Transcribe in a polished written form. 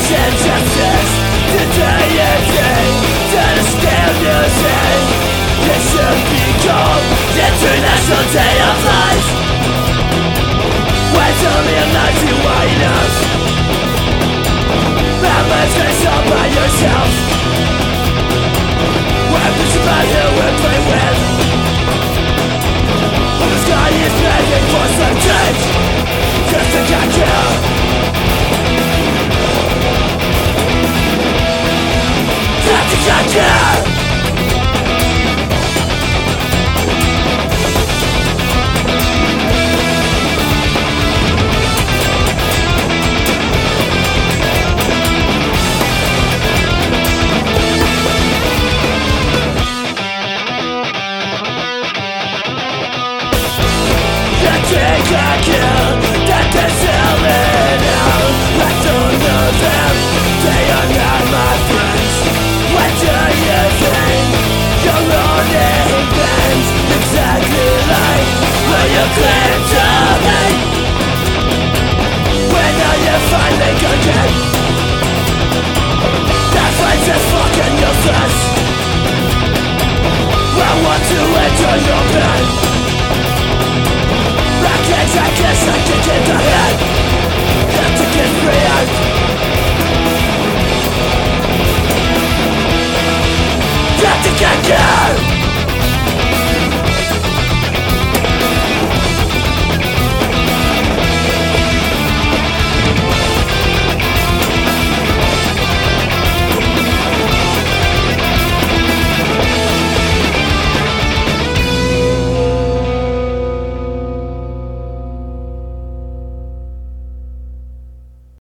Justice, the deity, that is still using. It should be called the International Day of Life. When only a night to wine us, balance is all by yourself. Weapons about who we play with. All the sky is begging for some change, just to get you. Yeah! Got to get you!